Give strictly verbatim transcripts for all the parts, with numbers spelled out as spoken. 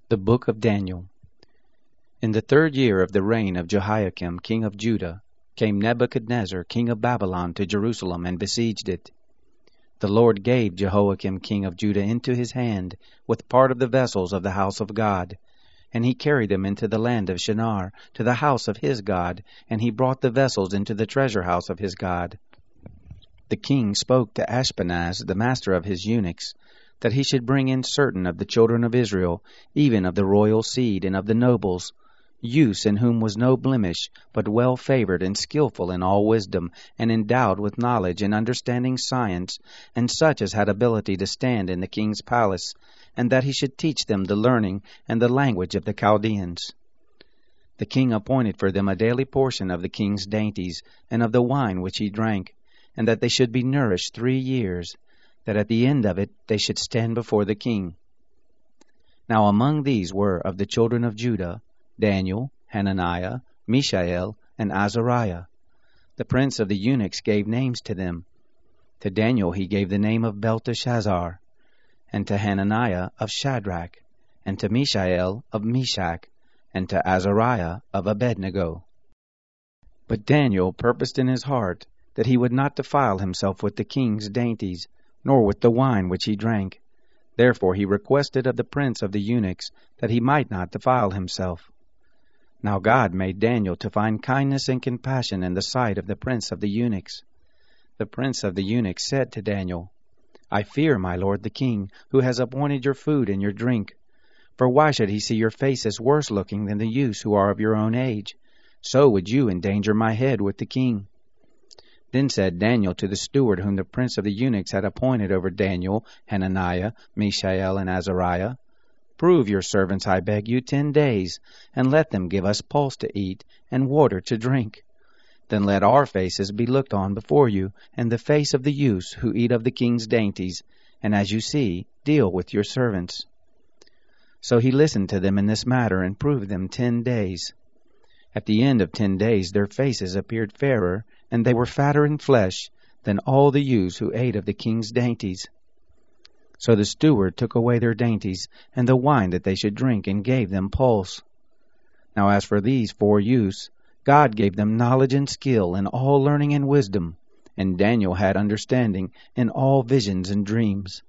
The Book of Daniel. In the third year of the reign of Jehoiakim king of Judah came Nebuchadnezzar king of Babylon to Jerusalem and besieged it. The Lord gave Jehoiakim king of Judah into his hand with part of the vessels of the house of God, and he carried them into the land of Shinar to the house of his God, and he brought the vessels into the treasure house of his God. The king spoke to Ashpenaz, the master of his eunuchs, that he should bring in certain of the children of Israel, even of the royal seed and of the nobles, youths in whom was no blemish, but well favored and skillful in all wisdom, and endowed with knowledge and understanding science, and such as had ability to stand in the king's palace, and that he should teach them the learning and the language of the Chaldeans. The king appointed for them a daily portion of the king's dainties, and of the wine which he drank, and that they should be nourished three years, that at the end of it they should stand before the king. Now among these were of the children of Judah Daniel, Hananiah, Mishael, and Azariah. The prince of the eunuchs gave names to them. To Daniel he gave the name of Belteshazzar, and to Hananiah of Shadrach, and to Mishael of Meshach, and to Azariah of Abednego. But Daniel purposed in his heart that he would not defile himself with the king's dainties, nor with the wine which he drank. Therefore he requested of the prince of the eunuchs that he might not defile himself. Now God made Daniel to find kindness and compassion in the sight of the prince of the eunuchs. The prince of the eunuchs said to Daniel, I fear my lord the king, who has appointed your food and your drink. For why should he see your faces worse looking than the youths who are of your own age? So would you endanger my head with the king. Then said Daniel to the steward whom the prince of the eunuchs had appointed over Daniel, Hananiah, Mishael, and Azariah, Prove your servants, I beg you, ten days, and let them give us pulse to eat, and water to drink. Then let our faces be looked on before you, and the face of the youths who eat of the king's dainties, and as you see, deal with your servants. So he listened to them in this matter, and proved them ten days. At the end of ten days their faces appeared fairer, and they were fatter in flesh than all the youths who ate of the king's dainties. So the steward took away their dainties, and the wine that they should drink, and gave them pulse. Now as for these four youths, God gave them knowledge and skill in all learning and wisdom, and Daniel had understanding in all visions and dreams.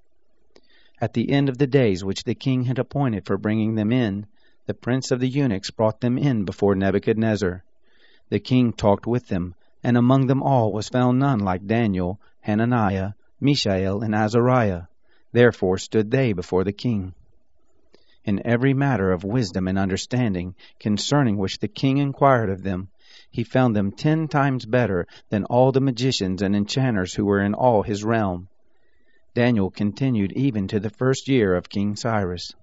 At the end of the days which the king had appointed for bringing them in, the prince of the eunuchs brought them in before Nebuchadnezzar. The king talked with them, and among them all was found none like Daniel, Hananiah, Mishael, and Azariah. Therefore stood they before the king. In every matter of wisdom and understanding, concerning which the king inquired of them, he found them ten times better than all the magicians and enchanters who were in all his realm. Daniel continued even to the first year of King Cyrus.